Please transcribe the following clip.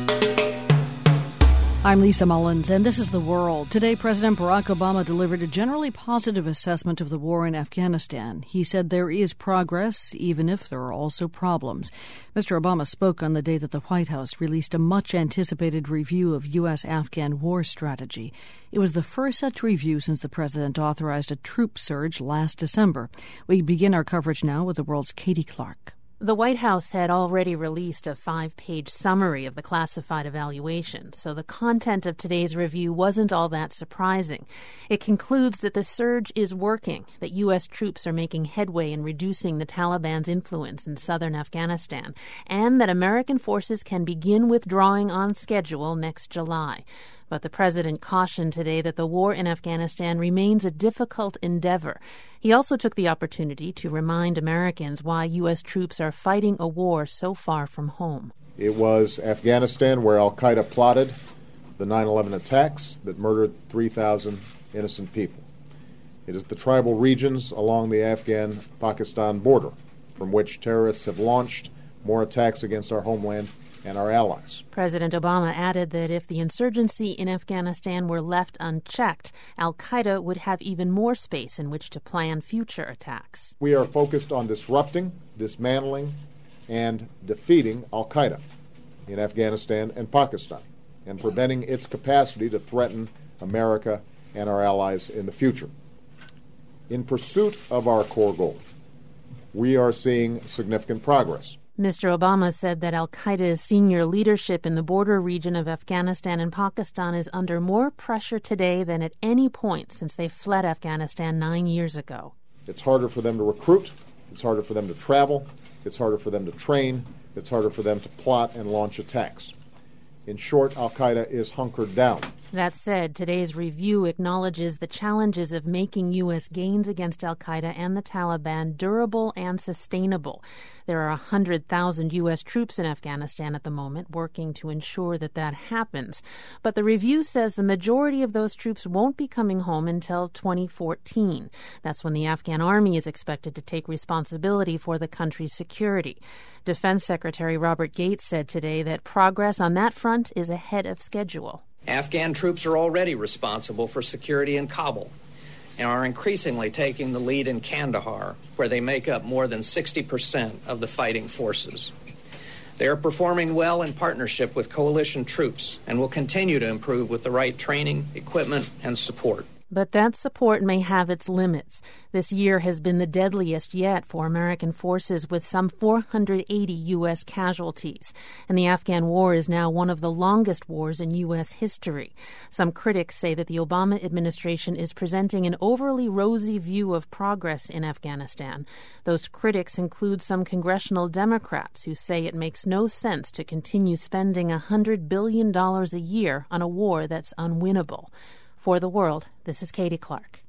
I'm Lisa Mullins, and this is The World. Today, President Barack Obama delivered a generally positive assessment of the war in Afghanistan. He said there is progress, even if there are also problems. Mr. Obama spoke on the day that the White House released a much-anticipated review of U.S.-Afghan war strategy. It was the first such review since the president authorized a troop surge last December. We begin our coverage now with The World's Katie Clark. The White House had already released a 5-page summary of the classified evaluation, so the content of today's review wasn't all that surprising. It concludes that the surge is working, that U.S. troops are making headway in reducing the Taliban's influence in southern Afghanistan, and that American forces can begin withdrawing on schedule next July. But the president cautioned today that the war in Afghanistan remains a difficult endeavor. He also took the opportunity to remind Americans why U.S. troops are fighting a war so far from home. It was Afghanistan where al-Qaeda plotted the 9/11 attacks that murdered 3,000 innocent people. It is the tribal regions along the Afghan-Pakistan border from which terrorists have launched more attacks against our homeland and our allies. President Obama added that if the insurgency in Afghanistan were left unchecked, al-Qaeda would have even more space in which to plan future attacks. We are focused on disrupting, dismantling, and defeating al-Qaeda in Afghanistan and Pakistan, and preventing its capacity to threaten America and our allies in the future. In pursuit of our core goal, we are seeing significant progress. Mr. Obama said that al-Qaeda's senior leadership in the border region of Afghanistan and Pakistan is under more pressure today than at any point since they fled Afghanistan 9 years ago. It's harder for them to recruit, it's harder for them to travel, it's harder for them to train, it's harder for them to plot and launch attacks. In short, al-Qaeda is hunkered down. That said, today's review acknowledges the challenges of making U.S. gains against al-Qaeda and the Taliban durable and sustainable. There are 100,000 U.S. troops in Afghanistan at the moment working to ensure that that happens. But the review says the majority of those troops won't be coming home until 2014. That's when the Afghan army is expected to take responsibility for the country's security. Defense Secretary Robert Gates said today that progress on that front is ahead of schedule. Afghan troops are already responsible for security in Kabul and are increasingly taking the lead in Kandahar, where they make up more than 60% of the fighting forces. They are performing well in partnership with coalition troops and will continue to improve with the right training, equipment, and support. But that support may have its limits. This year has been the deadliest yet for American forces, with some 480 U.S. casualties. And the Afghan war is now one of the longest wars in U.S. history. Some critics say that the Obama administration is presenting an overly rosy view of progress in Afghanistan. Those critics include some congressional Democrats who say it makes no sense to continue spending $100 billion a year on a war that's unwinnable. For The World, this is Katie Clark.